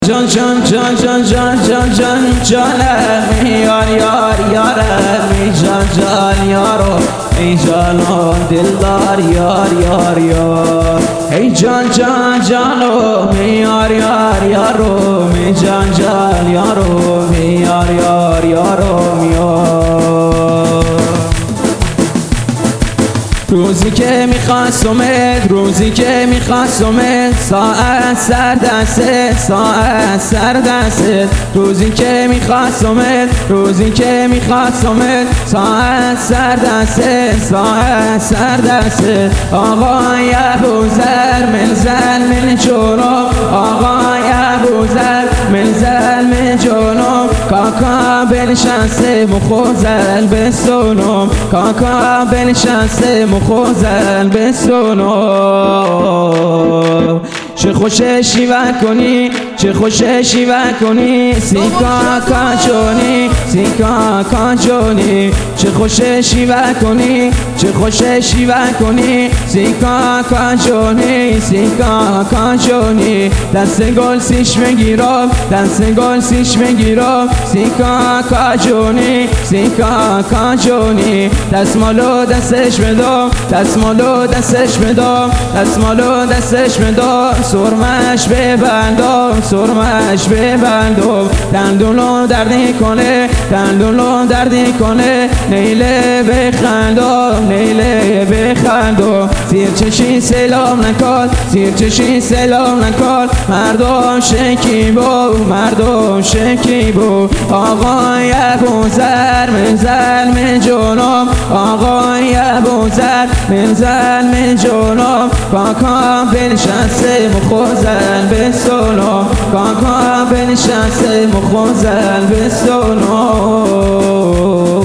جان جان جان جان جان جان جان جانم یار یار یارم جان جان یارو ای جانو دلدار یار یار یار ای جان جان جانو یار یار یارو می جان جان یارو می یار یار یارو یار روزی که میخواستمت روزی که میخواستمت ساعت سر دستت ساعت سر دستت روزی که میخواستمت روزی که میخواستمت ساعت سر دستت ساعت سر دستت آقای ابوذر من زل من جنوب آقای ابوذر من زل من جنوب کاکا بنشسته مخوزل بستونم کاکا بنشسته مخوزل بستونم چه خوشه شیوه کنی چه خوشه شیوه کنی سیکا کاجونی سیکا کاجونی چه خوشه شیوه کنی چه خوشه شیوه کنی سیکا کاجونی سیکا کاجونی دست گل سیش بگیرم دست گل سیش بگیرم سیکا کاجونی سیکا کاجونی دستمالو دستش بدم دستمالو دستش بدم دستمالو دستش بدم سرمش ببندم سرمش ببندم دندونو دردی کنه دندونو دردی کنه نیله بخندم نیله بخندم زیر چشی سلام نکن زیر چشی سلام نکن مردم شکیبو مردم شکیبو آقای ابوذر من زل من جنوب آقای ابوذر من زل من جنوب کاکا بنشسته مخوزل بستونم کاکا بنشسته مخوزل بستونم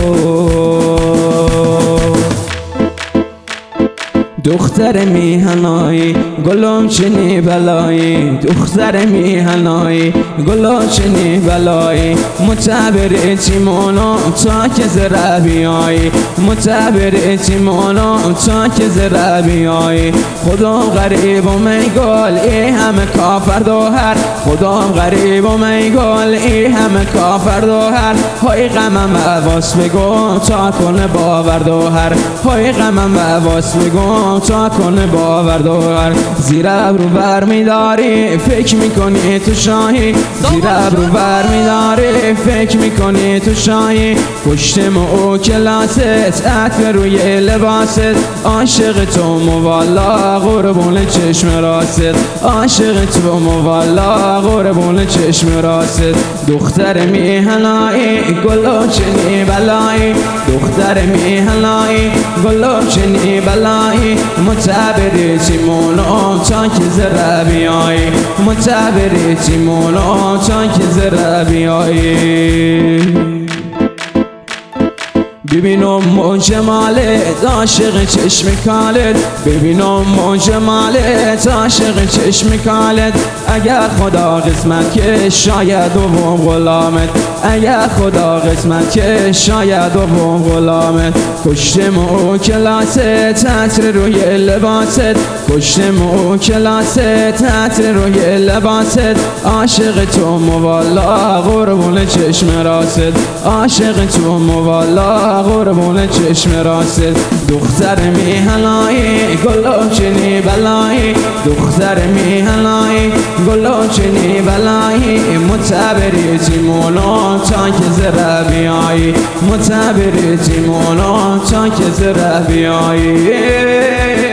دختر میهنایی گلم چنی بلایی دختر میهنایی گلم چنی بلایی متبر تیمونو تا که زره بیایی متبر تیمونو تا که زره بیایی خودم غریب و میگل ای همه کافر دوهر خودم غریب و میگل ای همه کافر دوهر های غمم عواس بگم تا کنه باور دوهر های غمم عواس بگم تا کنه باور دوهر زیر ابرو بر میداری فکر میکنی تو شاهی زیر ابرو بر میداری فکر میکنی تو شاهی پشتم او کلاست عطر روی لباست عاشق تو موالا قربون چشم راست عاشق تو موالا قربون چشم راست دختر میهنایی گلو چنی بلایی دختر میهنایی گلو چنی بلایی متبری تیمونو تا که زره بیایی متبری تیمونو تا که زره بیایی ببینم مو جمالت عاشق چشم کالت ببینم مو جمالت عاشق چشم کالت اگر خدا قسمت که شاید دوم غلامت اگر خدا قسمت که شاید دوم غلامت کشتم او کلاست عطر روی لباست کشتم او کلاست عطر روی لباست عاشق تو موالا قربون چشم راست عاشق تو موالا قربون چشم راست دختر میهنایی گلو چنی بلایی دختر میهنایی گلو چنی بلایی متبری تیمونو تا که زره بیایی متبری تیمونو تا که زره بیایی